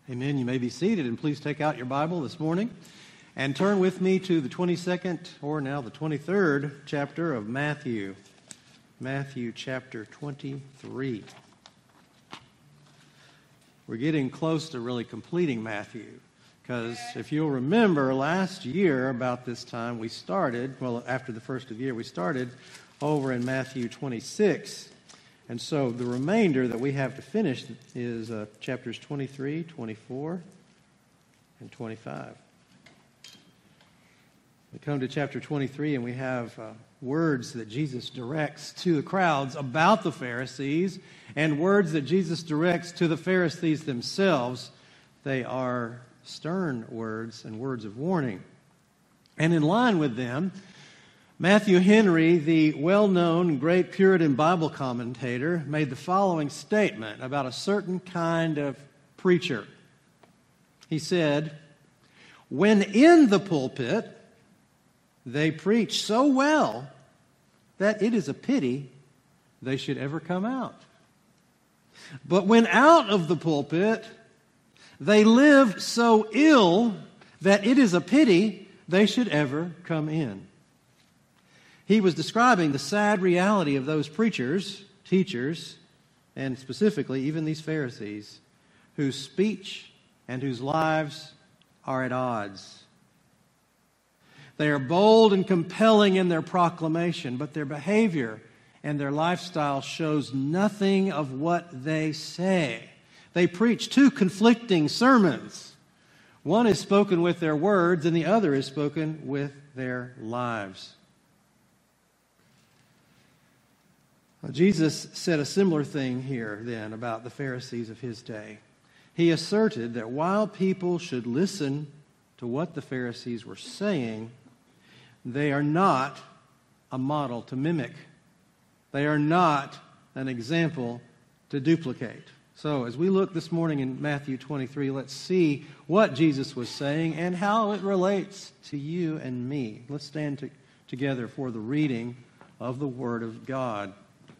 Amen. You may be seated, and please take out your Bible this morning and turn with me to the 22nd, or now the 23rd chapter of Matthew. Matthew chapter 23. We're getting close to really completing Matthew, because if you'll remember, last year about this time we started, after the first of the year, we started over in Matthew 26. And so the remainder that we have to finish is chapters 23, 24, and 25. We come to chapter 23 and we have words that Jesus directs to the crowds about the Pharisees and words that Jesus directs to the Pharisees themselves. They are stern words and words of warning. And in line with them, Matthew Henry, the well-known great Puritan Bible commentator, made the following statement about a certain kind of preacher. He said, "When in the pulpit, they preach so well that it is a pity they should ever come out. But when out of the pulpit, they live so ill that it is a pity they should ever come in." He was describing the sad reality of those preachers, teachers, and specifically even these Pharisees, whose speech and whose lives are at odds. They are bold and compelling in their proclamation, but their behavior and their lifestyle shows nothing of what they say. They preach two conflicting sermons. One is spoken with their words, and the other is spoken with their lives. Jesus said a similar thing here then about the Pharisees of his day. He asserted that while people should listen to what the Pharisees were saying, they are not a model to mimic. They are not an example to duplicate. So as we look this morning in Matthew 23, let's see what Jesus was saying and how it relates to you and me. Let's stand together for the reading of the Word of God.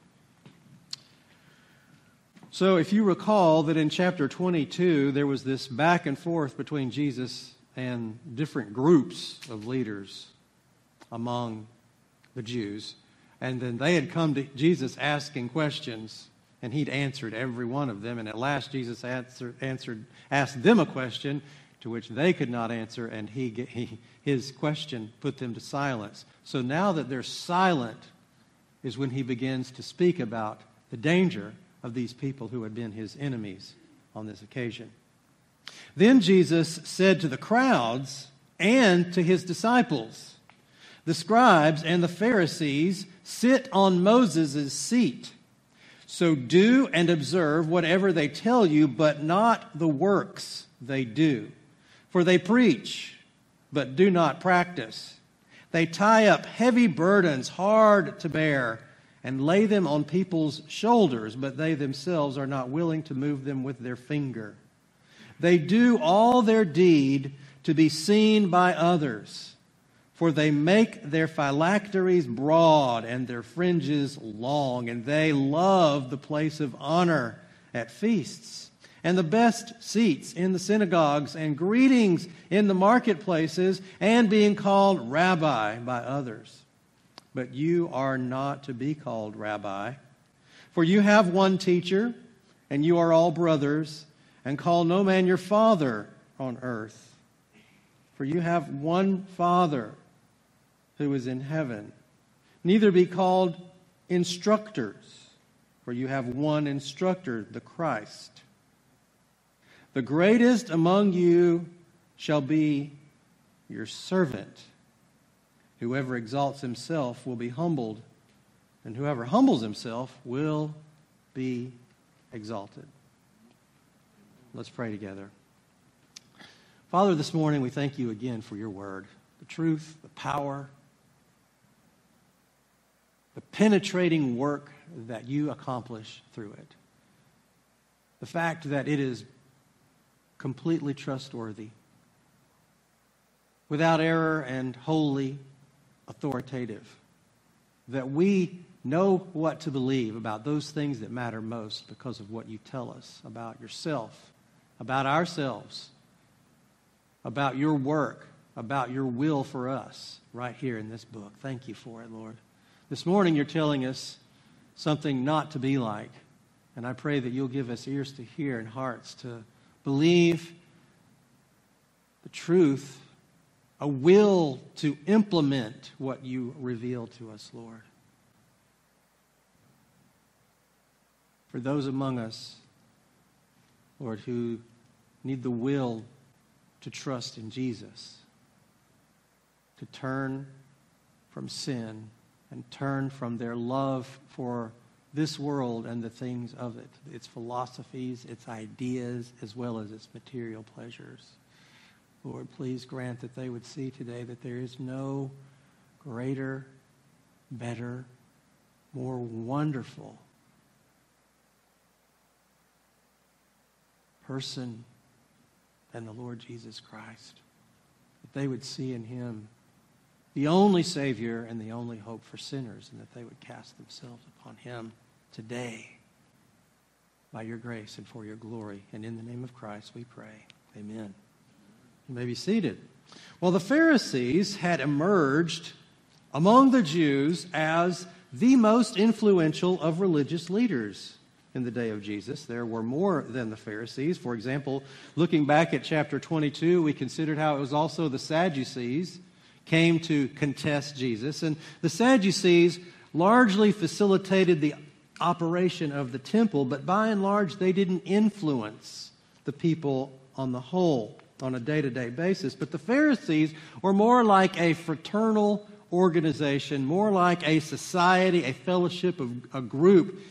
So if you recall that in chapter 22, there was this back and forth between Jesus and different groups of leaders among the Jews. And then they had come to Jesus asking questions, and he'd answered every one of them. And at last Jesus asked them a question to which they could not answer, and his question put them to silence. So now that they're silent is when he begins to speak about the danger of these people who had been his enemies on this occasion. Then Jesus said to the crowds and to his disciples, "The scribes and the Pharisees sit on Moses' seat. So do and observe whatever they tell you, but not the works they do. For they preach, but do not practice. They tie up heavy burdens hard to bear and lay them on people's shoulders, but they themselves are not willing to move them with their finger. They do all their deed to be seen by others, for they make their phylacteries broad and their fringes long, and they love the place of honor at feasts, and the best seats in the synagogues, and greetings in the marketplaces, and being called rabbi by others. But you are not to be called rabbi, for you have one teacher, and you are all brothers, and call no man your father on earth. For you have one Father who is in heaven. Neither be called instructors, for you have one instructor, the Christ. The greatest among you shall be your servant. Whoever exalts himself will be humbled, and whoever humbles himself will be exalted." Let's pray together. Father, this morning we thank you again for your word, the truth, the power, the penetrating work that you accomplish through it. The fact that it is completely trustworthy, without error, and wholly authoritative. That we know what to believe about those things that matter most because of what you tell us about yourself about ourselves, about your work, about your will for us right here in this book. Thank you for it, Lord. This morning you're telling us something not to be like, and I pray that you'll give us ears to hear and hearts to believe the truth, a will to implement what you reveal to us, Lord. For those among us, Lord, who need the will to trust in Jesus, to turn from sin and turn from their love for this world and the things of it, its philosophies, its ideas, as well as its material pleasures. Lord, please grant that they would see today that there is no greater, better, more wonderful person than the Lord Jesus Christ. That they would see in him the only Savior and the only hope for sinners, and that they would cast themselves upon him today by your grace and for your glory. And in the name of Christ we pray. Amen. You may be seated. Well, the Pharisees had emerged among the Jews as the most influential of religious leaders in the day of Jesus. There were more than the Pharisees. For example, looking back at chapter 22, we considered how it was also the Sadducees came to contest Jesus. And the Sadducees largely facilitated the operation of the temple, but by and large they didn't influence the people on the whole on a day-to-day basis. But the Pharisees were more like a fraternal organization, more like a society, a fellowship, a group.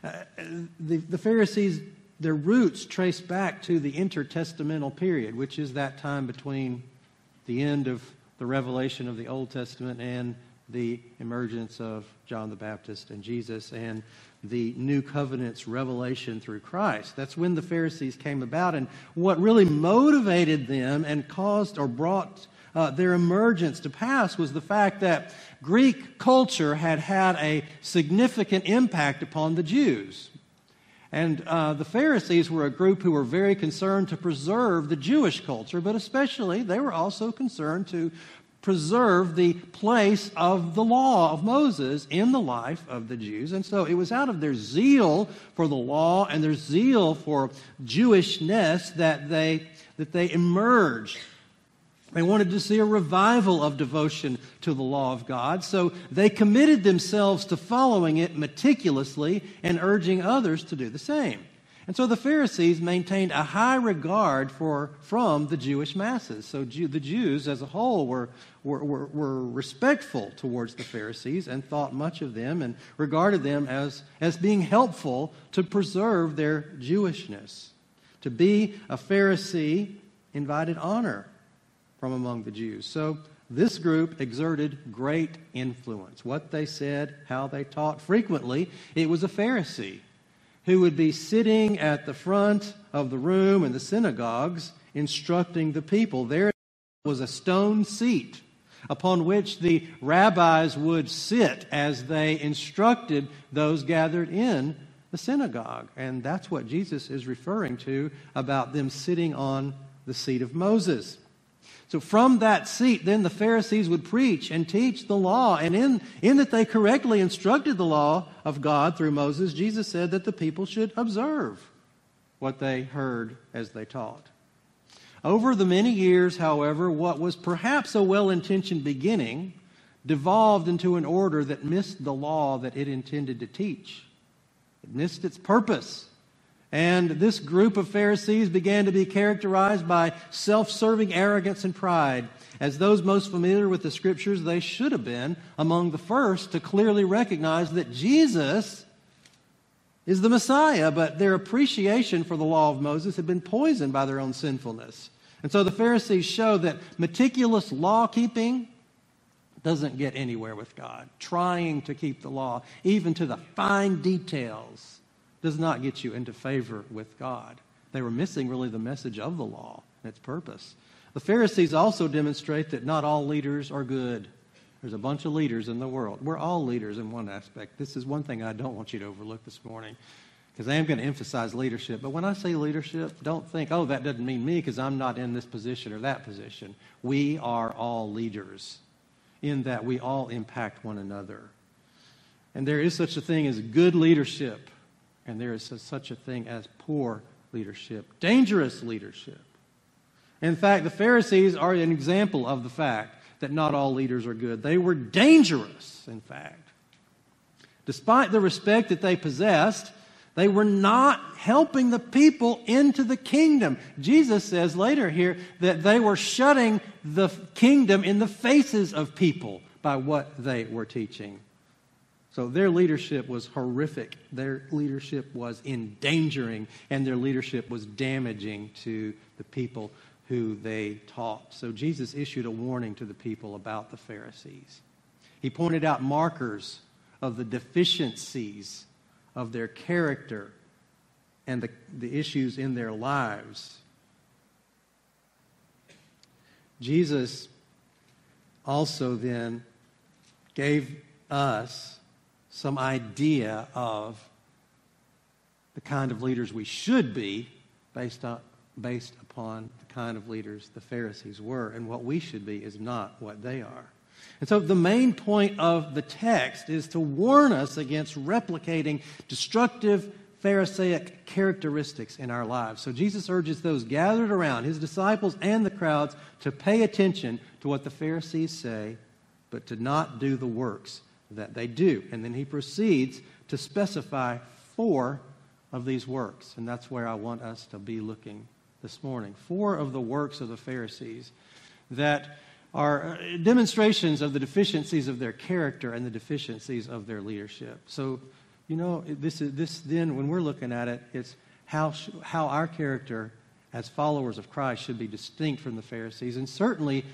The Pharisees, their roots trace back to the intertestamental period, which is that time between the end of the revelation of the Old Testament and the emergence of John the Baptist and Jesus and the New Covenant's revelation through Christ. That's when the Pharisees came about, and what really motivated them and caused or brought their emergence to pass was the fact that Greek culture had had a significant impact upon the Jews. And the Pharisees were a group who were very concerned to preserve the Jewish culture, but especially they were also concerned to preserve the place of the law of Moses in the life of the Jews. And so it was out of their zeal for the law and their zeal for Jewishness that they emerged. They wanted to see a revival of devotion to the law of God, so they committed themselves to following it meticulously and urging others to do the same. And so the Pharisees maintained a high regard from the Jewish masses. So the Jews as a whole were respectful towards the Pharisees and thought much of them and regarded them as being helpful to preserve their Jewishness. To be a Pharisee invited honor from among the Jews. So this group exerted great influence. What they said, how they taught. Frequently, it was a Pharisee who would be sitting at the front of the room in the synagogues instructing the people. There was a stone seat upon which the rabbis would sit as they instructed those gathered in the synagogue. And that's what Jesus is referring to about them sitting on the seat of Moses. So from that seat, then the Pharisees would preach and teach the law. And in that they correctly instructed the law of God through Moses, Jesus said that the people should observe what they heard as they taught. Over the many years, however, what was perhaps a well-intentioned beginning devolved into an order that missed the law that it intended to teach. It missed its purpose. And this group of Pharisees began to be characterized by self-serving arrogance and pride. As those most familiar with the Scriptures, they should have been among the first to clearly recognize that Jesus is the Messiah, but their appreciation for the law of Moses had been poisoned by their own sinfulness. And so the Pharisees show that meticulous law-keeping doesn't get anywhere with God. Trying to keep the law, even to the fine details, does not get you into favor with God. They were missing really the message of the law and its purpose. The Pharisees also demonstrate that not all leaders are good. There's a bunch of leaders in the world. We're all leaders in one aspect. This is one thing I don't want you to overlook this morning. because I am going to emphasize leadership. But when I say leadership, don't think, oh, that doesn't mean me because I'm not in this position or that position. We are all leaders in that we all impact one another. And there is such a thing as good leadership, and there is such a thing as poor leadership, dangerous leadership. In fact, the Pharisees are an example of the fact that not all leaders are good. They were dangerous, in fact. Despite the respect that they possessed, they were not helping the people into the kingdom. Jesus says later here that they were shutting the kingdom in the faces of people by what they were teaching. So their leadership was horrific. Their leadership was endangering, and their leadership was damaging to the people who they taught. So Jesus issued a warning to the people about the Pharisees. He pointed out markers of the deficiencies of their character and the issues in their lives. Jesus also then gave us some idea of the kind of leaders we should be based upon the kind of leaders the Pharisees were. And what we should be is not what they are. And so the main point of the text is to warn us against replicating destructive Pharisaic characteristics in our lives. So Jesus urges those gathered around, his disciples and the crowds, to pay attention to what the Pharisees say, but to not do the works that they do. And then he proceeds to specify 4 of these works. And that's where I want us to be looking this morning. 4 of the works of the Pharisees that are demonstrations of the deficiencies of their character and the deficiencies of their leadership. So, this then, when we're looking at it, it's how our character as followers of Christ should be distinct from the Pharisees. And certainly,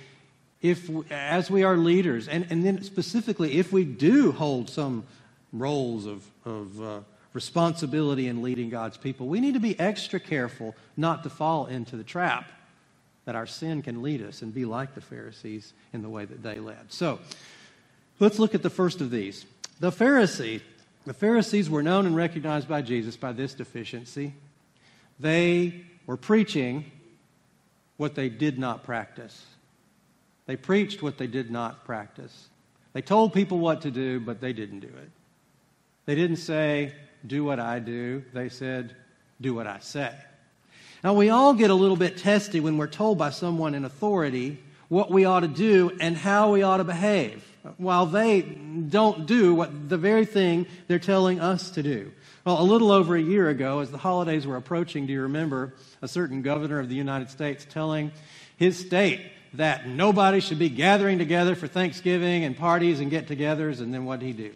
as we are leaders, and then specifically if we do hold some roles of responsibility in leading God's people, we need to be extra careful not to fall into the trap that our sin can lead us and be like the Pharisees in the way that they led. So, let's look at the first of these. The Pharisees were known and recognized by Jesus by this deficiency. They were preaching what they did not practice. They preached what they did not practice. They told people what to do, but they didn't do it. They didn't say, do what I do. They said, do what I say. Now, we all get a little bit testy when we're told by someone in authority what we ought to do and how we ought to behave, while they don't do the very thing they're telling us to do. Well, a little over a year ago, as the holidays were approaching, do you remember a certain governor of the United States telling his state that nobody should be gathering together for Thanksgiving and parties and get-togethers? And then what did he do?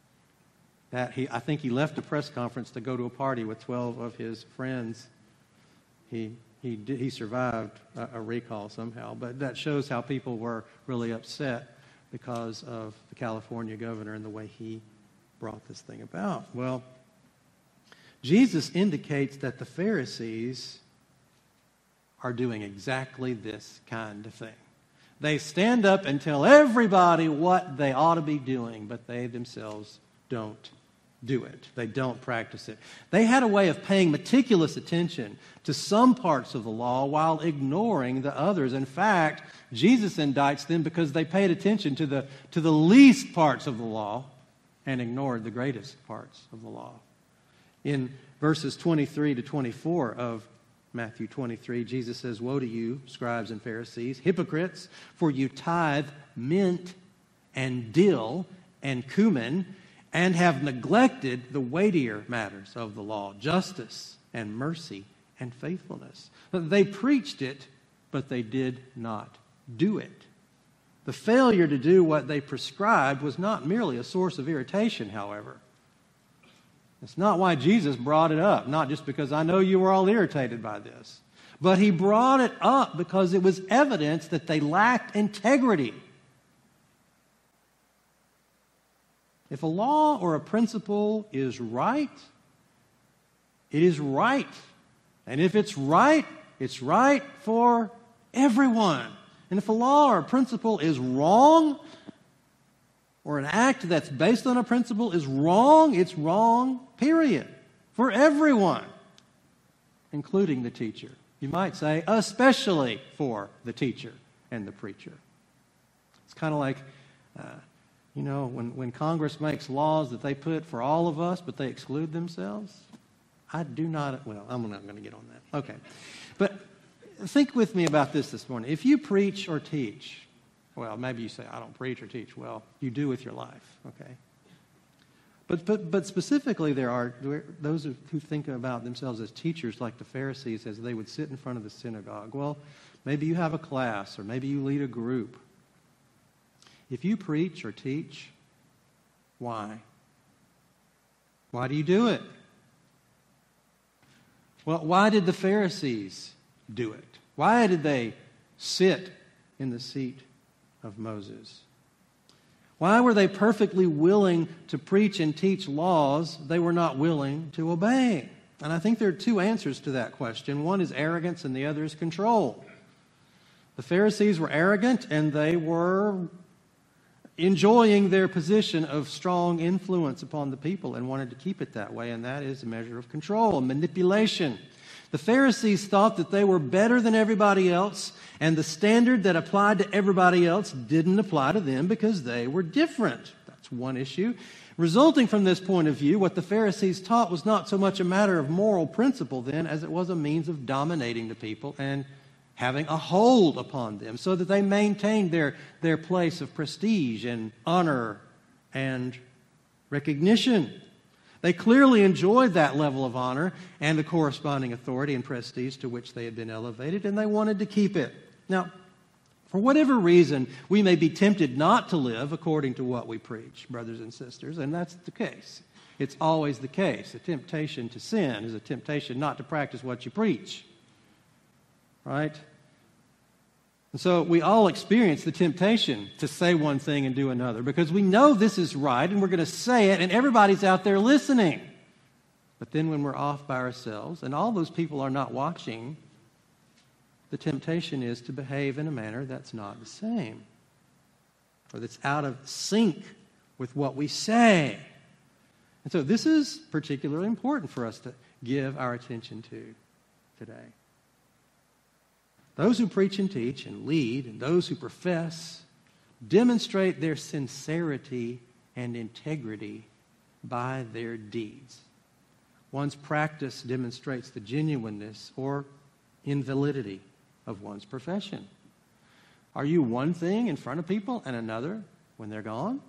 I think he left a press conference to go to a party with 12 of his friends. He survived a recall somehow, but that shows how people were really upset because of the California governor and the way he brought this thing about. Well, Jesus indicates that the Pharisees are doing exactly this kind of thing. They stand up and tell everybody what they ought to be doing, but they themselves don't do it. They don't practice it. They had a way of paying meticulous attention to some parts of the law while ignoring the others. In fact, Jesus indicts them because they paid attention to the least parts of the law and ignored the greatest parts of the law. In verses 23 to 24 of Matthew 23, Jesus says, "Woe to you, scribes and Pharisees, hypocrites, for you tithe mint and dill and cumin, and have neglected the weightier matters of the law, justice and mercy and faithfulness." They preached it, but they did not do it. The failure to do what they prescribed was not merely a source of irritation, however. It's not why Jesus brought it up, not just because I know you were all irritated by this, but he brought it up because it was evidence that they lacked integrity. If a law or a principle is right, it is right. And if it's right for everyone. And if a law or a principle is wrong, or an act that's based on a principle is wrong, it's wrong, period, for everyone, including the teacher. You might say, especially for the teacher and the preacher. It's kind of like, when Congress makes laws that they put for all of us, but they exclude themselves. I'm not going to get on that. Okay. But think with me about this morning. If you preach or teach, well, maybe you say, I don't preach or teach. Well, you do with your life, okay? But specifically, there are those who think about themselves as teachers, like the Pharisees, as they would sit in front of the synagogue. Well, maybe you have a class, or maybe you lead a group. If you preach or teach, why? Why do you do it? Well, why did the Pharisees do it? Why did they sit in the seat of Moses? Why were they perfectly willing to preach and teach laws they were not willing to obey? And I think there are two answers to that question. One is arrogance and the other is control. The Pharisees were arrogant and they were enjoying their position of strong influence upon the people and wanted to keep it that way, and that is a measure of control and manipulation. The Pharisees thought that they were better than everybody else, and the standard that applied to everybody else didn't apply to them because they were different. That's one issue. Resulting from this point of view, what the Pharisees taught was not so much a matter of moral principle then as it was a means of dominating the people and having a hold upon them so that they maintained their place of prestige and honor and recognition. They clearly enjoyed that level of honor and the corresponding authority and prestige to which they had been elevated, and they wanted to keep it. Now, for whatever reason, we may be tempted not to live according to what we preach, brothers and sisters, and that's the case. It's always the case. A temptation to sin is a temptation not to practice what you preach. Right? And so we all experience the temptation to say one thing and do another because we know this is right and we're going to say it and everybody's out there listening. But then when we're off by ourselves and all those people are not watching, the temptation is to behave in a manner that's not the same or that's out of sync with what we say. And so this is particularly important for us to give our attention to today. Those who preach and teach and lead and those who profess demonstrate their sincerity and integrity by their deeds. One's practice demonstrates the genuineness or invalidity of one's profession. Are you one thing in front of people and another when they're gone?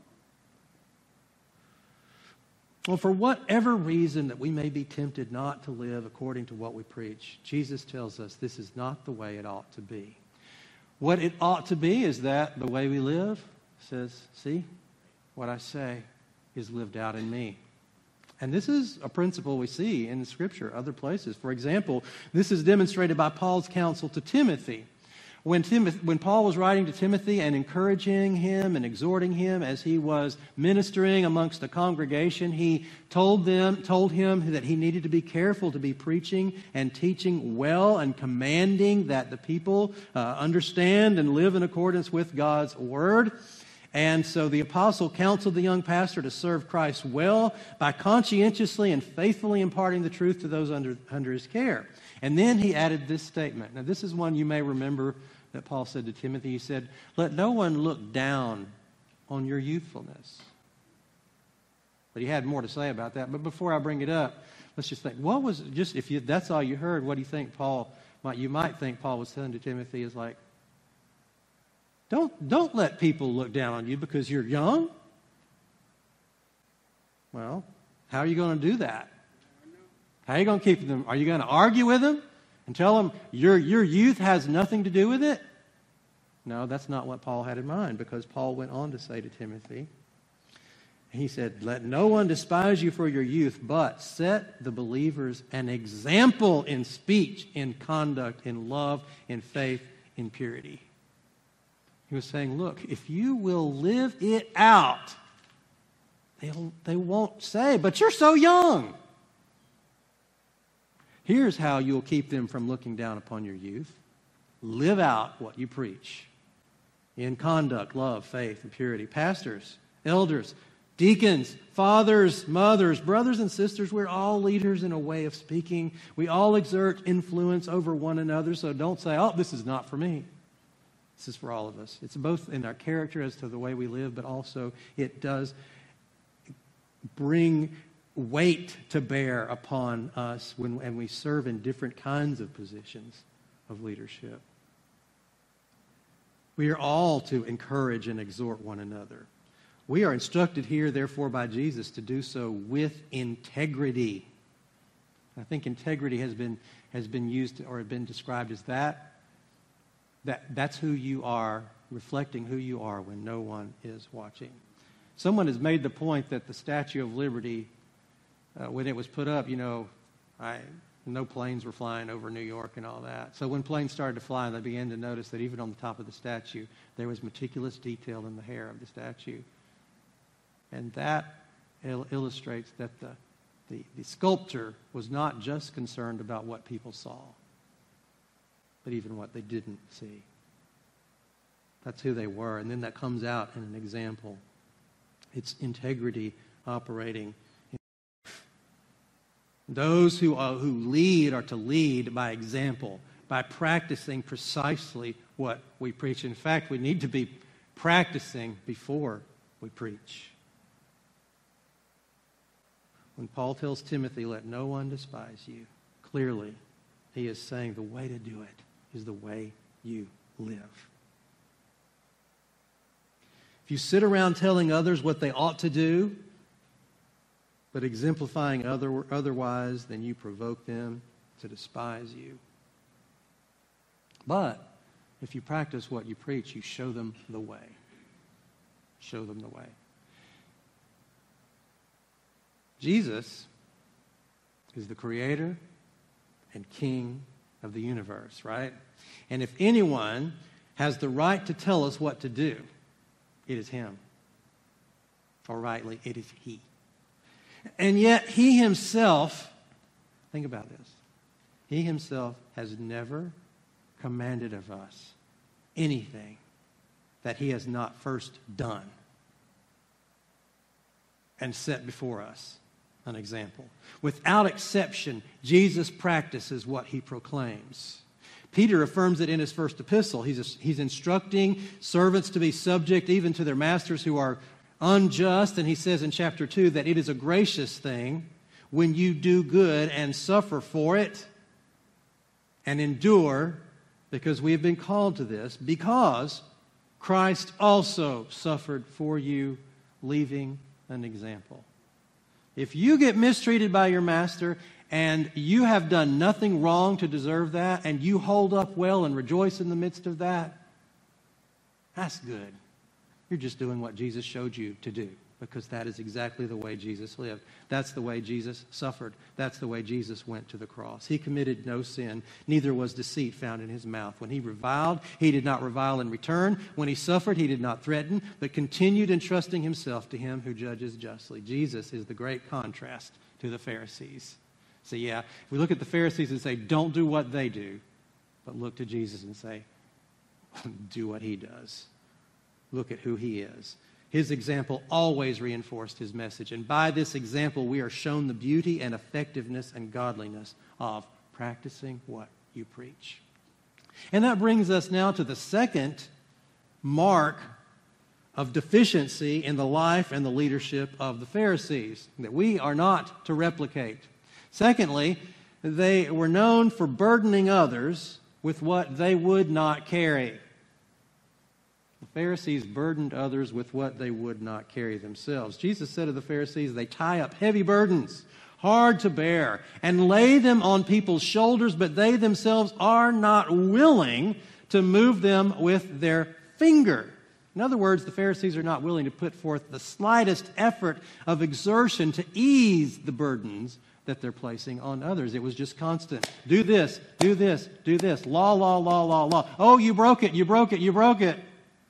Well, for whatever reason that we may be tempted not to live according to what we preach, Jesus tells us this is not the way it ought to be. What it ought to be is that the way we live says, see, what I say is lived out in me. And this is a principle we see in Scripture, other places. For example, this is demonstrated by Paul's counsel to Timothy. When Paul was writing to Timothy and encouraging him and exhorting him as he was ministering amongst the congregation, he told him that he needed to be careful to be preaching and teaching well and commanding that the people understand and live in accordance with God's word. And so the apostle counseled the young pastor to serve Christ well by conscientiously and faithfully imparting the truth to those under his care. And then he added this statement. Now, this is one you may remember that Paul said to Timothy. He said, let no one look down on your youthfulness. But he had more to say about that. But before I bring it up, let's just think, what was, just if that's all you heard, what do you think you might think Paul was telling to Timothy is like, don't let people look down on you because you're young. Well, how are you going to do that? How are you going to keep them? Are you going to argue with them and tell them your youth has nothing to do with it? No, that's not what Paul had in mind, because Paul went on to say to Timothy, he said, let no one despise you for your youth, but set the believers an example in speech, in conduct, in love, in faith, in purity. He was saying, look, if you will live it out, they won't say, but you're so young. Here's how you'll keep them from looking down upon your youth. Live out what you preach in conduct, love, faith, and purity. Pastors, elders, Deacons, fathers, mothers, brothers and sisters, we're all leaders in a way of speaking. We all exert influence over one another, so don't say, oh, this is not for me. This is for all of us. It's both in our character as to the way we live, but also it does bring weight to bear upon us when we serve in different kinds of positions of leadership. We are all to encourage and exhort one another. We are instructed here, therefore, by Jesus to do so with integrity. I think integrity has been used or been described as that's who you are, reflecting who you are when no one is watching. Someone has made the point that the Statue of Liberty, when it was put up, no planes were flying over New York and all that. So when planes started to fly, they began to notice that even on the top of the statue, there was meticulous detail in the hair of the statue. And that illustrates that the sculptor was not just concerned about what people saw, but even what they didn't see. That's who they were. And then that comes out in an example. It's integrity operating. Those who lead are to lead by example, by practicing precisely what we preach. In fact, we need to be practicing before we preach. When Paul tells Timothy, let no one despise you, clearly he is saying the way to do it is the way you live. If you sit around telling others what they ought to do, but exemplifying otherwise, then you provoke them to despise you. But if you practice what you preach, you show them the way. Show them the way. Jesus is the creator and king of the universe, right? And if anyone has the right to tell us what to do, it is him. Or rightly, it is he. And yet he himself, think about this, he himself has never commanded of us anything that he has not first done and set before us an example. Without exception, Jesus practices what he proclaims. Peter affirms it in his first epistle. He's instructing servants to be subject even to their masters who are unjust, and he says in chapter 2 that it is a gracious thing when you do good and suffer for it and endure, because we have been called to this, because Christ also suffered for you, leaving an example. If you get mistreated by your master and you have done nothing wrong to deserve that, and you hold up well and rejoice in the midst of that, that's good. You're just doing what Jesus showed you to do, because that is exactly the way Jesus lived. That's the way Jesus suffered. That's the way Jesus went to the cross. He committed no sin, neither was deceit found in his mouth. When he reviled, he did not revile in return. When he suffered, he did not threaten, but continued entrusting himself to him who judges justly. Jesus is the great contrast to the Pharisees. So yeah, if we look at the Pharisees and say, don't do what they do, but look to Jesus and say, do what he does. Look at who he is. His example always reinforced his message. And by this example, we are shown the beauty and effectiveness and godliness of practicing what you preach. And that brings us now to the second mark of deficiency in the life and the leadership of the Pharisees that we are not to replicate. Secondly, they were known for burdening others with what they would not carry. The Pharisees burdened others with what they would not carry themselves. Jesus said of the Pharisees, they tie up heavy burdens, hard to bear, and lay them on people's shoulders, but they themselves are not willing to move them with their finger. In other words, the Pharisees are not willing to put forth the slightest effort of exertion to ease the burdens that they're placing on others. It was just constant. Do this, do this, do this. Law, law, law, law, law. Oh, you broke it, you broke it, you broke it.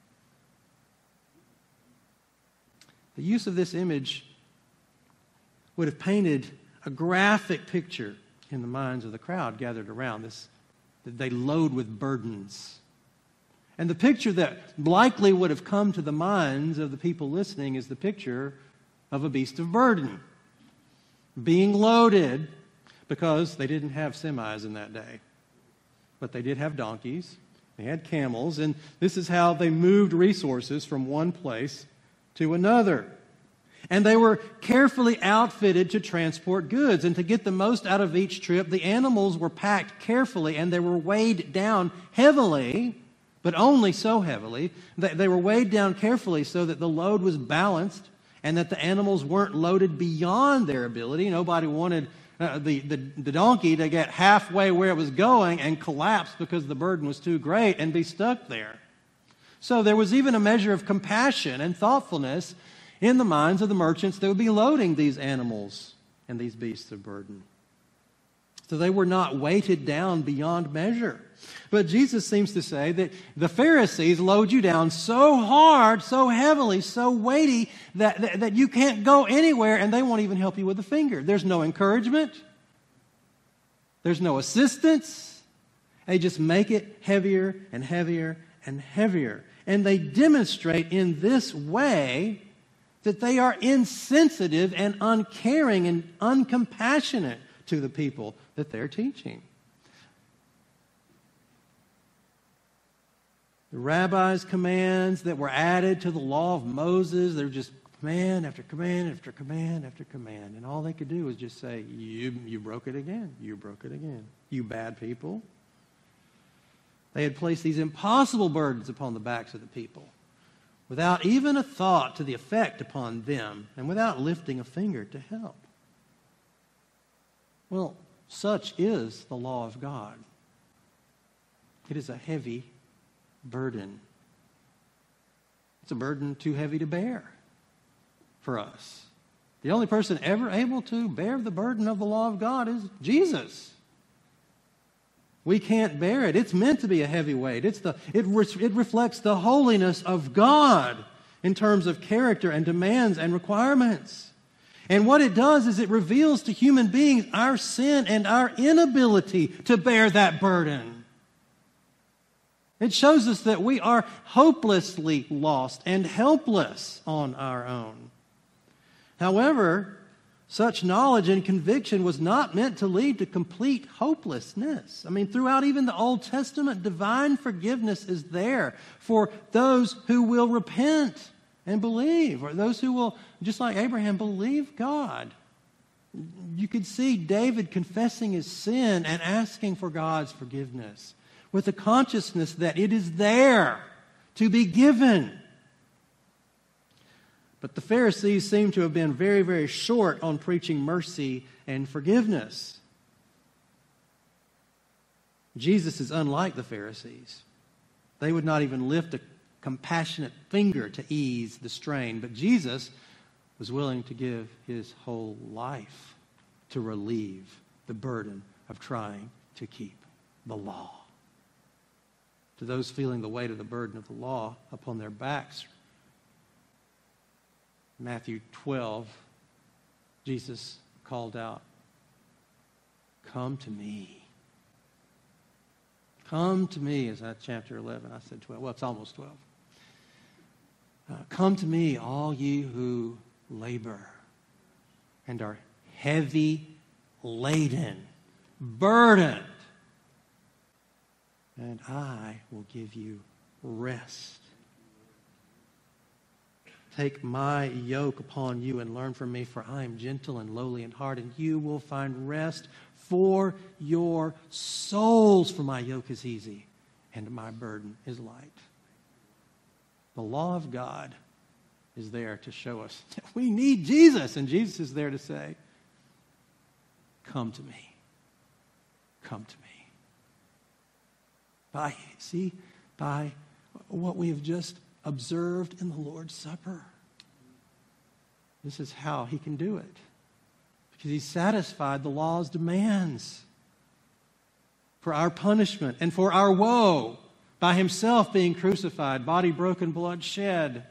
The use of this image would have painted a graphic picture in the minds of the crowd gathered around this, that they load with burdens. And the picture that likely would have come to the minds of the people listening is the picture of a beast of burden being loaded, because they didn't have semis in that day. But they did have donkeys. They had camels. And this is how they moved resources from one place to another. And they were carefully outfitted to transport goods. And to get the most out of each trip, the animals were packed carefully and they were weighed down heavily, but only so heavily. They were weighed down carefully so that the load was balanced and that the animals weren't loaded beyond their ability. Nobody wanted the donkey to get halfway where it was going and collapse because the burden was too great and be stuck there. So there was even a measure of compassion and thoughtfulness in the minds of the merchants that would be loading these animals and these beasts of burden. So they were not weighted down beyond measure. But Jesus seems to say that the Pharisees load you down so hard, so heavily, so weighty that you can't go anywhere, and they won't even help you with a finger. There's no encouragement. There's no assistance. They just make it heavier and heavier and heavier. And they demonstrate in this way that they are insensitive and uncaring and uncompassionate to the people that they're teaching. The rabbis' commands that were added to the law of Moses, they're just command after command after command after command. And all they could do was just say, you broke it again. You broke it again. You bad people. They had placed these impossible burdens upon the backs of the people without even a thought to the effect upon them and without lifting a finger to help. Well, such is the law of God. It is a heavy burden. It's a burden too heavy to bear for us. The only person ever able to bear the burden of the law of God is Jesus. We can't bear it. It's meant to be a heavy weight. It reflects the holiness of God in terms of character and demands and requirements. And what it does is it reveals to human beings our sin and our inability to bear that burden. It shows us that we are hopelessly lost and helpless on our own. However, such knowledge and conviction was not meant to lead to complete hopelessness. I mean, throughout even the Old Testament, divine forgiveness is there for those who will repent and believe, or those who will, just like Abraham, believe God. You could see David confessing his sin and asking for God's forgiveness with the consciousness that it is there to be given. But the Pharisees seem to have been very, very short on preaching mercy and forgiveness. Jesus is unlike the Pharisees. They would not even lift a compassionate finger to ease the strain, but Jesus was willing to give his whole life to relieve the burden of trying to keep the law. To those feeling the weight of the burden of the law upon their backs, Matthew 12, Jesus called out, "Come to me. Come to me," is that chapter 11? I said 12. Well, it's almost 12. "Come to me, all ye who labor and are heavy laden, burdened, and I will give you rest. Take my yoke upon you and learn from me, for I am gentle and lowly in heart, and you will find rest for your souls. For my yoke is easy and my burden is light." The law of God is there to show us that we need Jesus, and Jesus is there to say, "Come to me. Come to me." By what we have just observed in the Lord's Supper. This is how he can do it. Because he satisfied the law's demands for our punishment and for our woe by himself being crucified, body broken, blood shed.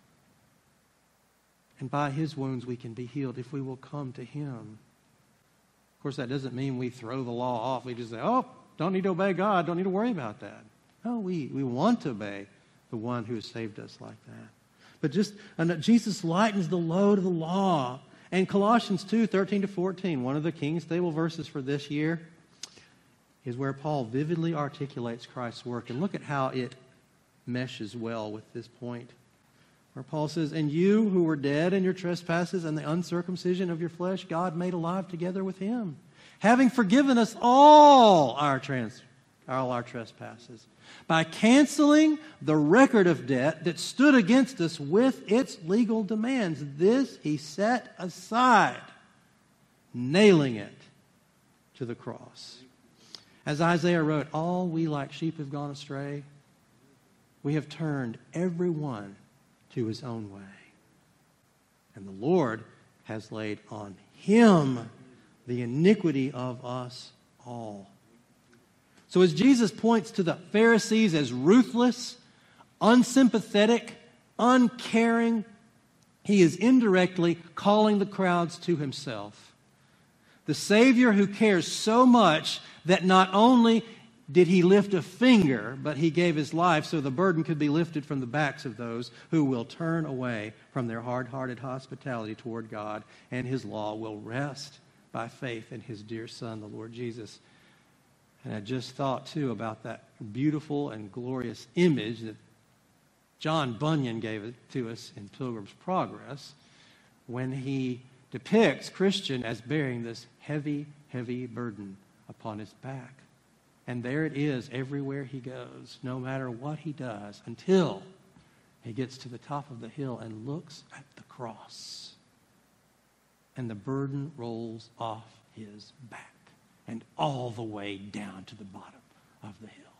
And by his wounds we can be healed if we will come to him. Of course, that doesn't mean we throw the law off. We just say, "Oh, don't need to obey God. Don't need to worry about that." No, we want to obey the one who has saved us like that. But Jesus lightens the load of the law. And Colossians 2:13-14, one of the King's Table verses for this year, is where Paul vividly articulates Christ's work. And look at how it meshes well with this point. Where Paul says, "And you who were dead in your trespasses and the uncircumcision of your flesh, God made alive together with him, having forgiven us all our trespasses, by canceling the record of debt that stood against us with its legal demands. This he set aside, nailing it to the cross." As Isaiah wrote, "All we like sheep have gone astray. We have turned every one to his own way. And the Lord has laid on him the iniquity of us all." So as Jesus points to the Pharisees as ruthless, unsympathetic, uncaring, he is indirectly calling the crowds to himself. The Savior who cares so much that not only did he lift a finger, but he gave his life so the burden could be lifted from the backs of those who will turn away from their hard-hearted hospitality toward God, and his law will rest by faith in his dear Son, the Lord Jesus. And I just thought, too, about that beautiful and glorious image that John Bunyan gave it to us in Pilgrim's Progress when he depicts Christian as bearing this heavy, heavy burden upon his back. And there it is everywhere he goes, no matter what he does, until he gets to the top of the hill and looks at the cross. And the burden rolls off his back and all the way down to the bottom of the hill.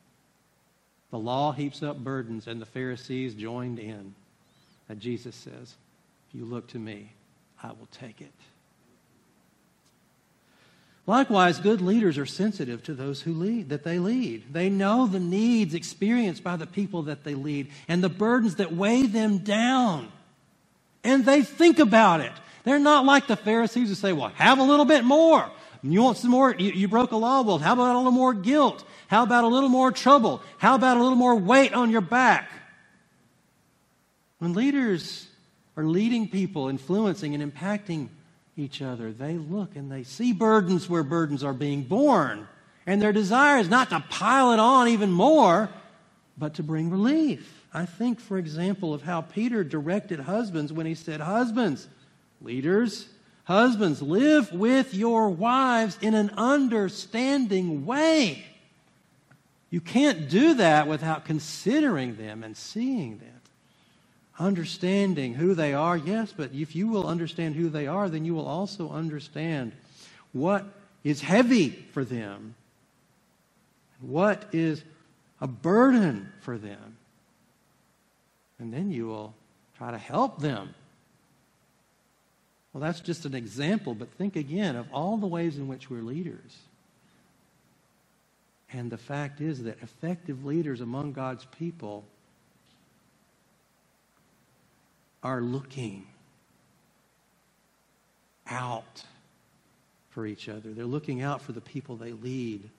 The law heaps up burdens, and the Pharisees joined in. And Jesus says, "If you look to me, I will take it." Likewise, good leaders are sensitive to those who lead, that they lead. They know the needs experienced by the people that they lead and the burdens that weigh them down. And they think about it. They're not like the Pharisees who say, "Well, have a little bit more. You want some more? You broke a law. Well, how about a little more guilt? How about a little more trouble? How about a little more weight on your back?" When leaders are leading people, influencing and impacting each other, they look and they see burdens where burdens are being borne. And their desire is not to pile it on even more, but to bring relief. I think, for example, of how Peter directed husbands when he said, "Husbands, leaders, husbands, live with your wives in an understanding way." You can't do that without considering them and seeing them. Understanding who they are, yes, but if you will understand who they are, then you will also understand what is heavy for them, what is a burden for them. And then you will try to help them. Well, that's just an example, but think again of all the ways in which we're leaders. And the fact is that effective leaders among God's people are looking out for each other. They're looking out for the people they lead.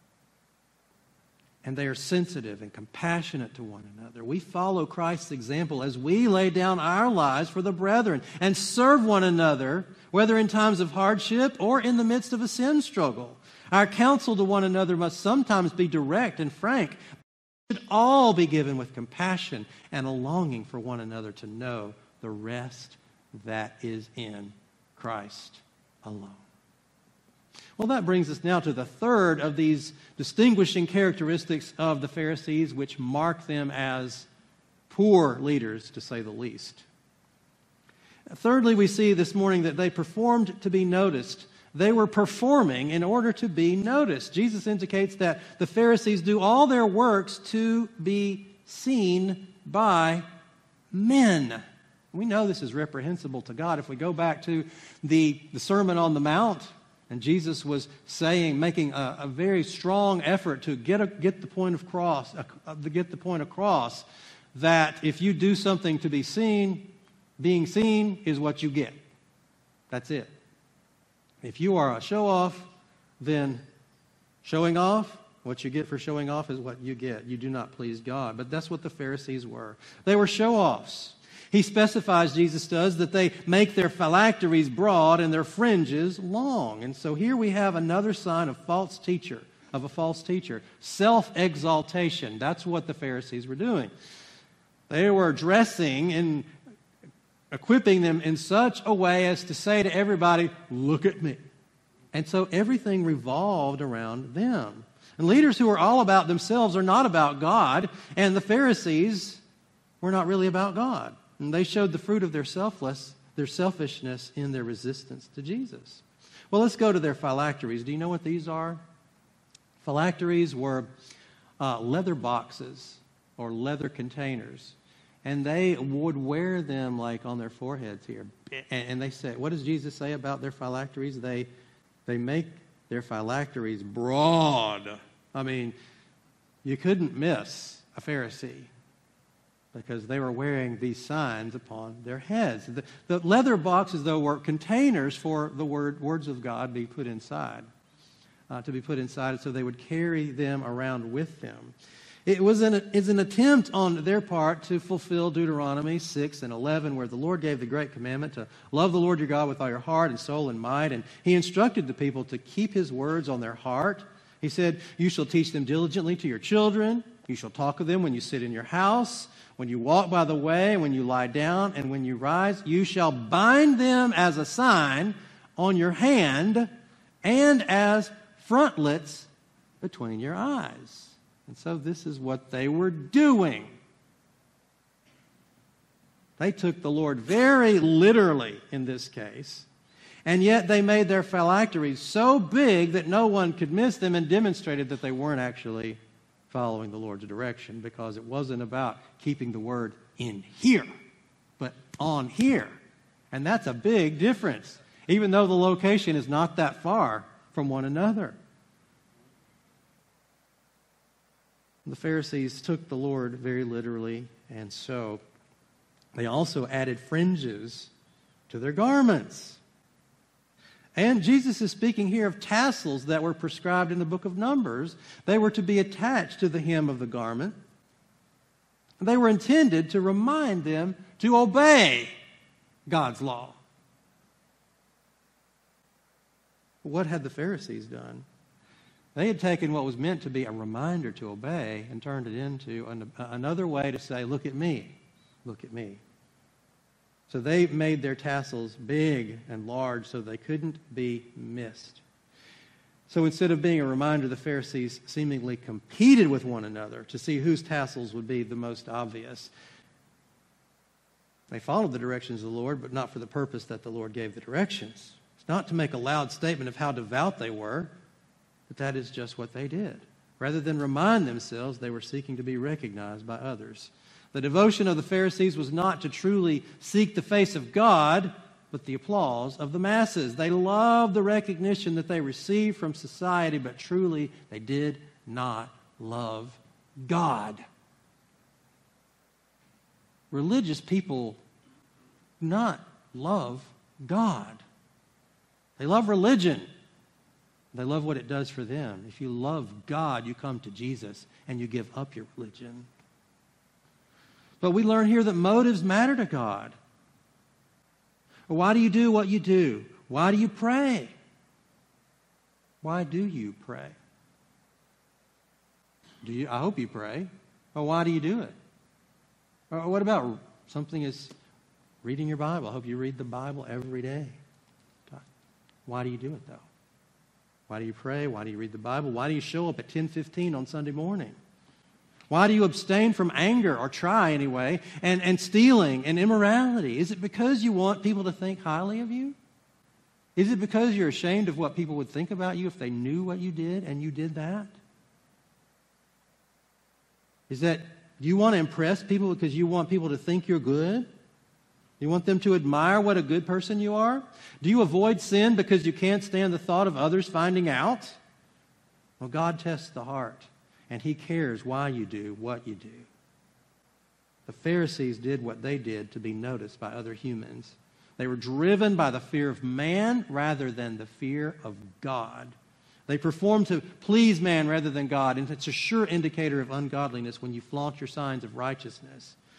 And they are sensitive and compassionate to one another. We follow Christ's example as we lay down our lives for the brethren and serve one another, whether in times of hardship or in the midst of a sin struggle. Our counsel to one another must sometimes be direct and frank. It should all be given with compassion and a longing for one another to know the rest that is in Christ alone. Well, that brings us now to the third of these distinguishing characteristics of the Pharisees, which mark them as poor leaders, to say the least. Thirdly, we see this morning that they performed to be noticed. They were performing in order to be noticed. Jesus indicates that the Pharisees do all their works to be seen by men. We know this is reprehensible to God. If we go back to the Sermon on the Mount, and Jesus was making a very strong effort to get the point across that if you do something to be seen, being seen is what you get. That's it. If you are a show-off, then showing off, what you get for showing off is what you get. You do not please God. But that's what the Pharisees were. They were show-offs. He specifies, Jesus does, that they make their phylacteries broad and their fringes long. And so here we have another sign of a false teacher. Self-exaltation. That's what the Pharisees were doing. They were dressing and equipping them in such a way as to say to everybody, look at me. And so everything revolved around them. And leaders who are all about themselves are not about God, and the Pharisees were not really about God. And they showed the fruit of their selfishness in their resistance to Jesus. Well, let's go to their phylacteries. Do you know what these are? Phylacteries were leather boxes or leather containers. And they would wear them like on their foreheads here. And they say, what does Jesus say about their phylacteries? They make their phylacteries broad. I mean, you couldn't miss a Pharisee because they were wearing these signs upon their heads. The leather boxes, though, were containers for the words of God to be put inside, so they would carry them around with them. It was an attempt on their part to fulfill Deuteronomy 6 and 11, where the Lord gave the great commandment to love the Lord your God with all your heart and soul and might. And He instructed the people to keep His words on their heart. He said, you shall teach them diligently to your children. You shall talk of them when you sit in your house, when you walk by the way, when you lie down, and when you rise. You shall bind them as a sign on your hand and as frontlets between your eyes. And so this is what they were doing. They took the Lord very literally in this case, and yet they made their phylacteries so big that no one could miss them, and demonstrated that they weren't actually following the Lord's direction, because it wasn't about keeping the word in here, but on here. And that's a big difference, even though the location is not that far from one another. The Pharisees took the Lord very literally, and so they also added fringes to their garments. And Jesus is speaking here of tassels that were prescribed in the book of Numbers. They were to be attached to the hem of the garment. They were intended to remind them to obey God's law. What had the Pharisees done? They had taken what was meant to be a reminder to obey and turned it into another way to say, look at me, look at me. So they made their tassels big and large so they couldn't be missed. So instead of being a reminder, the Pharisees seemingly competed with one another to see whose tassels would be the most obvious. They followed the directions of the Lord, but not for the purpose that the Lord gave the directions. It's not to make a loud statement of how devout they were, but that is just what they did. Rather than remind themselves, they were seeking to be recognized by others. The devotion of the Pharisees was not to truly seek the face of God, but the applause of the masses. They loved the recognition that they received from society, but truly they did not love God. Religious people do not love God. They love religion. They love what it does for them. If you love God, you come to Jesus and you give up your religion. But we learn here that motives matter to God. Why do you do what you do? Why do you pray? Why do you pray? I hope you pray. Or why do you do it? Or what about something as reading your Bible? I hope you read the Bible every day. Why do you do it, though? Why do you pray? Why do you read the Bible? Why do you show up at 10:15 on Sunday morning? Why do you abstain from anger, or try anyway, and stealing and immorality? Is it because you want people to think highly of you? Is it because you're ashamed of what people would think about you if they knew what you did and you did that? Is that, do you want to impress people because you want people to think you're good? Do you want them to admire what a good person you are? Do you avoid sin because you can't stand the thought of others finding out? Well, God tests the heart, and He cares why you do what you do. The Pharisees did what they did to be noticed by other humans. They were driven by the fear of man rather than the fear of God. They performed to please man rather than God, and it's a sure indicator of ungodliness when you flaunt your signs of righteousness.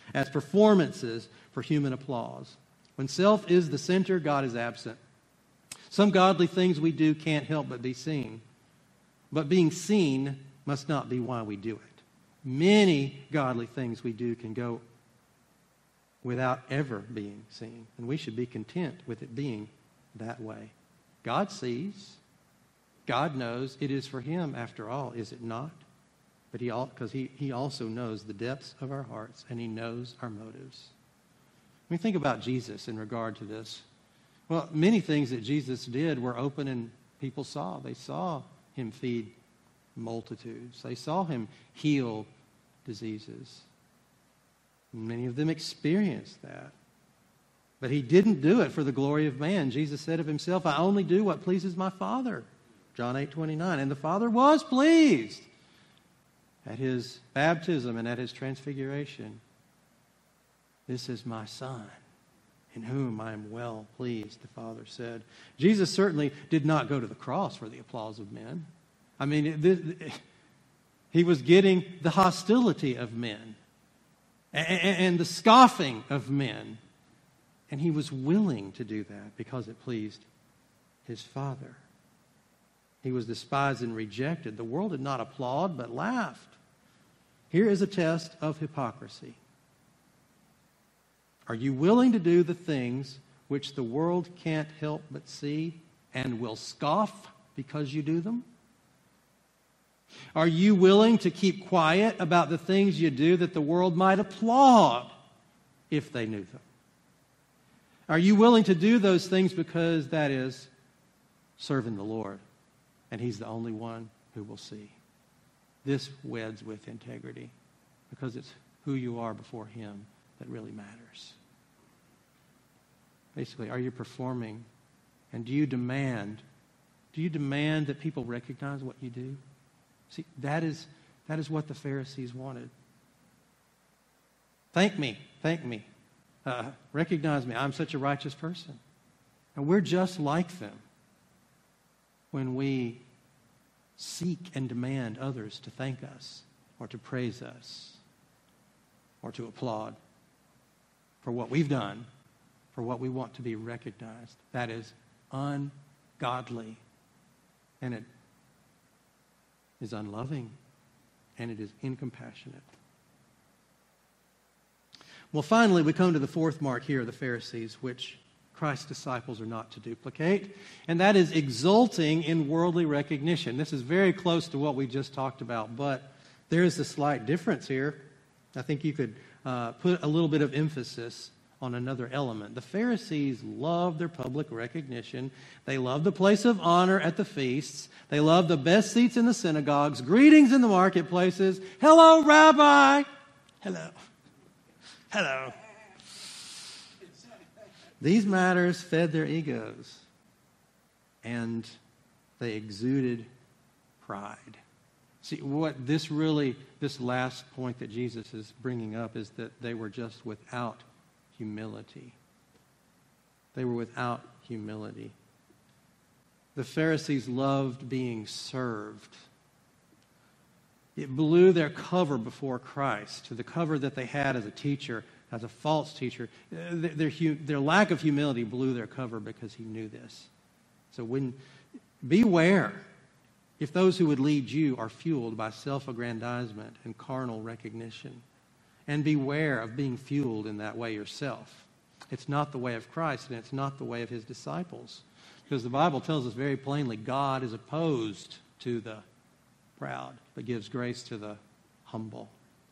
as performances for human applause. When self is the center, God is absent. Some godly things we do can't help but be seen. But being seen must not be why we do it. Many godly things we do can go without ever being seen. And we should be content with it being that way. God sees. God knows. It is for Him, after all, is it not? But because he also knows the depths of our hearts, and He knows our motives. When we think about Jesus in regard to this, well, many things that Jesus did were open and people saw. They saw Him feed multitudes. They saw Him heal diseases. Many of them experienced that. But He didn't do it for the glory of man. Jesus said of Himself, I only do what pleases my Father. John 8:29. And the Father was pleased at His baptism and at His transfiguration. This is my Son, in whom I am well pleased, the Father said. Jesus certainly did not go to the cross for the applause of men. I mean, He was getting the hostility of men and the scoffing of men. And He was willing to do that because it pleased His Father. He was despised and rejected. The world did not applaud, but laughed. Here is a test of hypocrisy. Are you willing to do the things which the world can't help but see and will scoff because you do them? Are you willing to keep quiet about the things you do that the world might applaud if they knew them? Are you willing to do those things because that is serving the Lord, and He's the only one who will see? This weds with integrity because it's who you are before Him that really matters. Basically, are you performing, and do you demand that people recognize what you do? See, that is what the Pharisees wanted. Thank me. Recognize me. I'm such a righteous person. And we're just like them when we seek and demand others to thank us or to praise us or to applaud for what we've done, for what we want to be recognized. That is ungodly. And it is unloving, and it is incompassionate. Well, finally, we come to the fourth mark here of the Pharisees, which Christ's disciples are not to duplicate, and that is exulting in worldly recognition. This is very close to what we just talked about, but there is a slight difference here. I think you could put a little bit of emphasis on another element. The Pharisees loved their public recognition. They loved the place of honor at the feasts. They loved the best seats in the synagogues, greetings in the marketplaces. Hello, Rabbi. Hello. These matters fed their egos, and they exuded pride. See, what this last point that Jesus is bringing up is that they were just without humility. They were without humility. The Pharisees loved being served. It blew their cover before Christ, the cover that they had as a teacher, as a false teacher. Their lack of humility blew their cover because He knew this. So beware if those who would lead you are fueled by self-aggrandizement and carnal recognition. And beware of being fueled in that way yourself. It's not the way of Christ, and it's not the way of His disciples. Because the Bible tells us very plainly, God is opposed to the proud, but gives grace to the humble.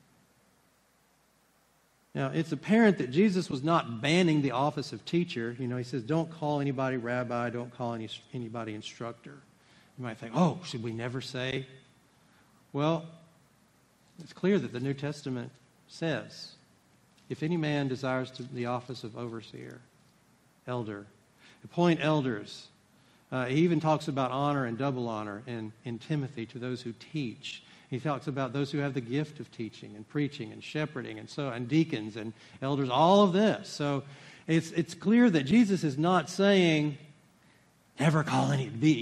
Now, it's apparent that Jesus was not banning the office of teacher. He says, don't call anybody rabbi, don't call anybody instructor. You might think, should we never say? Well, it's clear that the New Testament says, if any man desires the office of overseer, elder, appoint elders. He even talks about honor and double honor in Timothy to those who teach. He talks about those who have the gift of teaching and preaching and shepherding and deacons and elders, all of this. So it's clear that Jesus is not saying never call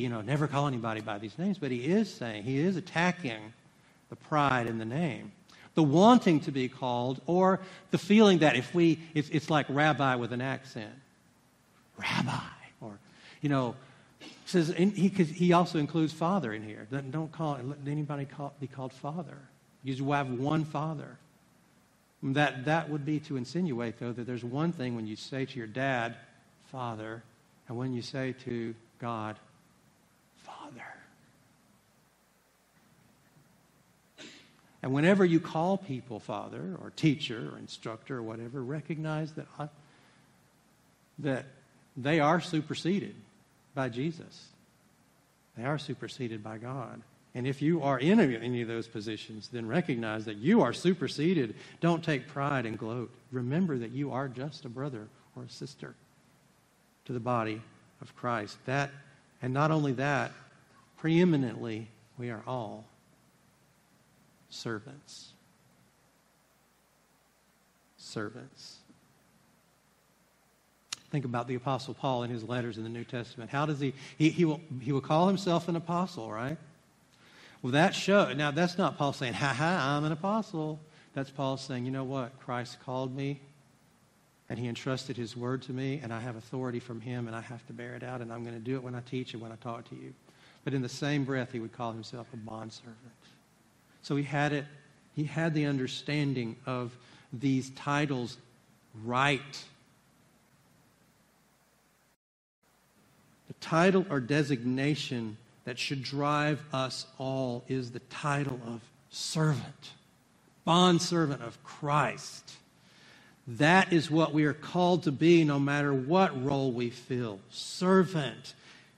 anybody by these names, but He is attacking the pride in the name. the wanting to be called, or the feeling that it's like rabbi with an accent. Rabbi. Or, says, and he also includes father in here. Don't let anybody be called father. You have one father. That would be to insinuate, though, that there's one thing when you say to your dad, Father, and when you say to God, Father. And whenever you call people Father or teacher or instructor or whatever, recognize that they are superseded by Jesus. They are superseded by God. And if you are in any of those positions, then recognize that you are superseded. Don't take pride and gloat. Remember that you are just a brother or a sister to the body of Christ. And not only that, preeminently, we are all servants. Servants. Think about the Apostle Paul in his letters in the New Testament. How does he will call himself an apostle, right? Well, now that's not Paul saying, I'm an apostle. That's Paul saying, you know what? Christ called me, and he entrusted his word to me, and I have authority from him, and I have to bear it out, and I'm going to do it when I teach and when I talk to you. But in the same breath, he would call himself a bondservant. So he had the understanding of these titles right. The title or designation that should drive us all is the title of servant, bondservant of Christ. That is what we are called to be no matter what role we fill. Servant.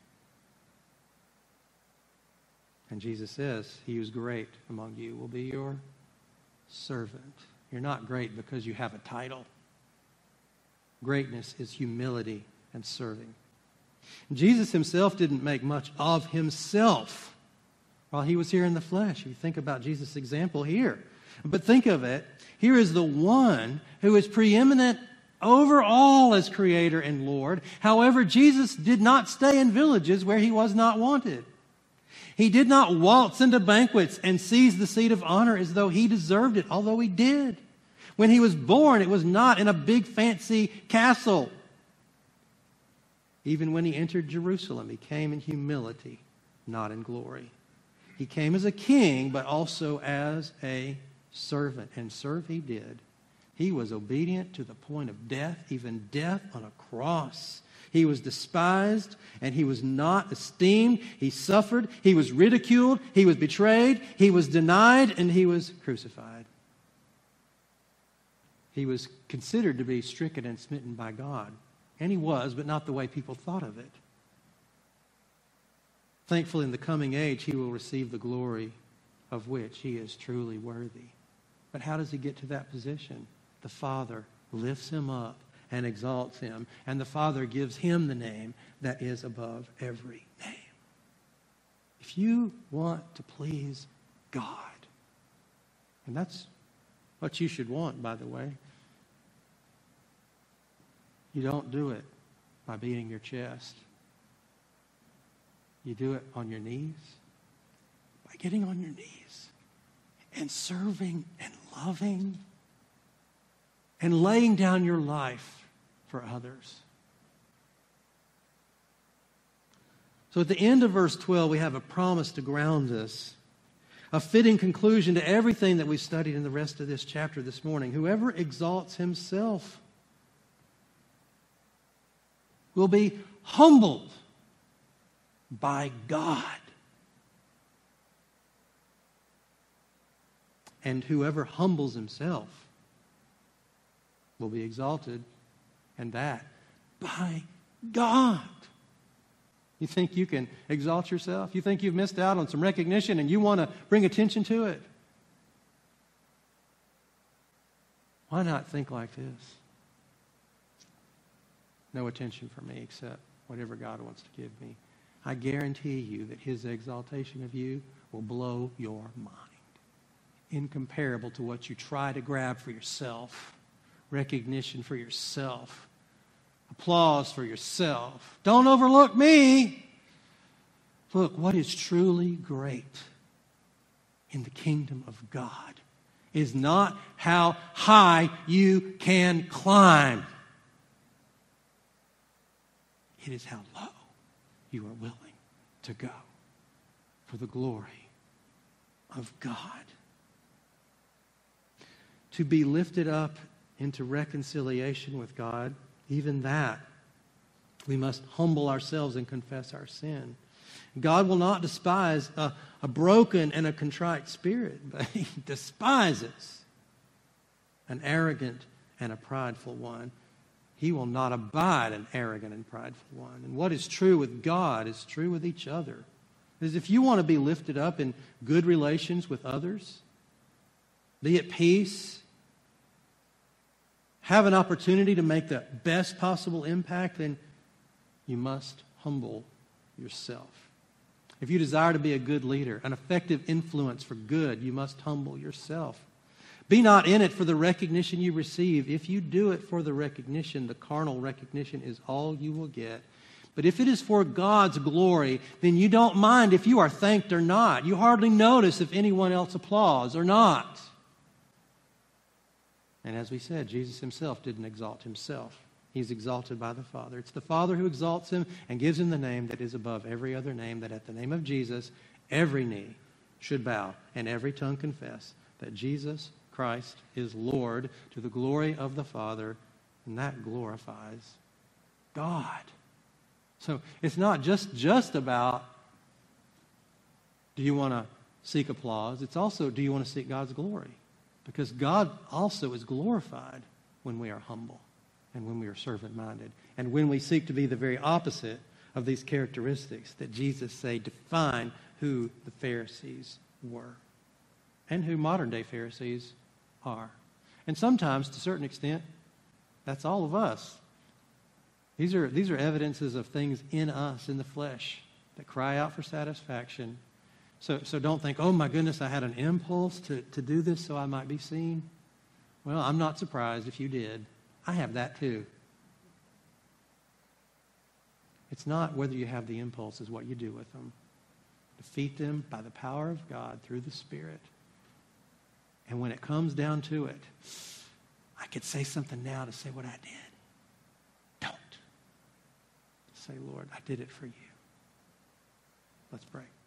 And Jesus says, he who's great among you will be your servant. You're not great because you have a title. Greatness is humility and serving. Jesus himself didn't make much of himself while he was here in the flesh. You think about Jesus' example here. But think of it. Here is the one who is preeminent over all as creator and Lord. However, Jesus did not stay in villages where he was not wanted. He did not waltz into banquets and seize the seat of honor as though he deserved it, although he did. When he was born, it was not in a big fancy castle. Even when he entered Jerusalem, he came in humility, not in glory. He came as a king, but also as a servant. And serve he did. He was obedient to the point of death, even death on a cross. He was despised and he was not esteemed. He suffered. He was ridiculed. He was betrayed. He was denied and he was crucified. He was considered to be stricken and smitten by God. And he was, but not the way people thought of it. Thankfully, in the coming age, he will receive the glory of which he is truly worthy. But how does he get to that position? The Father lifts him up and exalts him, and the Father gives him the name that is above every name. If you want to please God, and that's what you should want, by the way, you don't do it by beating your chest. You do it on your knees, by getting on your knees and serving and loving and laying down your life for others. So at the end of verse 12, we have a promise to ground us, a fitting conclusion to everything that we've studied in the rest of this chapter this morning. Whoever exalts himself will be humbled by God. And whoever humbles himself will be exalted, and that by God. You think you can exalt yourself? You think you've missed out on some recognition and you want to bring attention to it? Why not think like this? No attention for me except whatever God wants to give me. I guarantee you that his exaltation of you will blow your mind. Incomparable to what you try to grab for yourself. Recognition for yourself. Applause for yourself. Don't overlook me. Look, what is truly great in the kingdom of God is not how high you can climb. It is how low you are willing to go for the glory of God. To be lifted up into reconciliation with God, even that, we must humble ourselves and confess our sin. God will not despise a broken and a contrite spirit, but He despises an arrogant and a prideful one. He will not abide an arrogant and prideful one. And what is true with God is true with each other. Because if you want to be lifted up in good relations with others, be at peace, have an opportunity to make the best possible impact, then you must humble yourself. If you desire to be a good leader, an effective influence for good, you must humble yourself. Be not in it for the recognition you receive. If you do it for the recognition, the carnal recognition is all you will get. But if it is for God's glory, then you don't mind if you are thanked or not. You hardly notice if anyone else applauds or not. And as we said, Jesus Himself didn't exalt Himself. He's exalted by the Father. It's the Father who exalts Him and gives Him the name that is above every other name, that at the name of Jesus, every knee should bow and every tongue confess that Jesus Christ is Lord, to the glory of the Father, and that glorifies God. So it's not just about, do you want to seek applause? It's also, do you want to seek God's glory? Because God also is glorified when we are humble and when we are servant-minded and when we seek to be the very opposite of these characteristics that Jesus say define who the Pharisees were and who modern-day Pharisees are. And sometimes, to a certain extent, that's all of us. These are evidences of things in us, in the flesh, that cry out for satisfaction. So don't think, oh my goodness, I had an impulse to do this so I might be seen. Well, I'm not surprised if you did. I have that too. It's not whether you have the impulse, it's what you do with them. Defeat them by the power of God through the Spirit. And when it comes down to it, I could say something now to say what I did. Don't. Say, Lord, I did it for you. Let's pray.